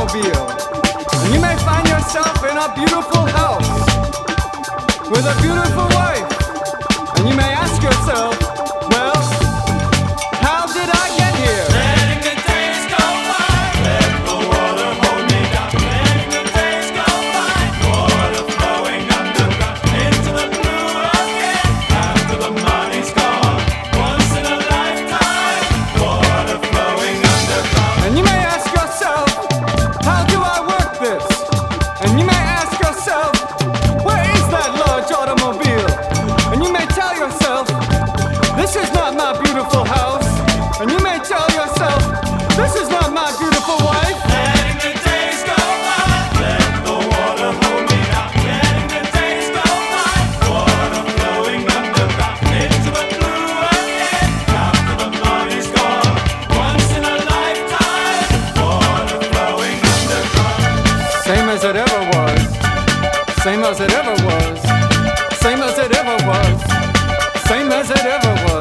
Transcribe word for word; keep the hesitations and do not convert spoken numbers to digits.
automobile. And you may find yourself in a beautiful house with a beautiful wife. And you may ask yourself, well, how did I get here? Letting the days go by, let the water hold me down. Letting the days go by, water flowing underground into the blue again. After the money's gone, once in a lifetime, water flowing underground. And you may ask yourself, how do I work this? And you may ask yourself, where is that large automobile? And you may tell yourself, this is not my beautiful house. And you may tell yourself, this is not my beautiful wife. Letting the days go by, let the water hold me down. Letting the days go by, water flowing underground into the blue again. After the money's gone, once in a lifetime, water flowing underground. Same as it ever was. Same as it ever was. Same as it ever was. Same as it ever was.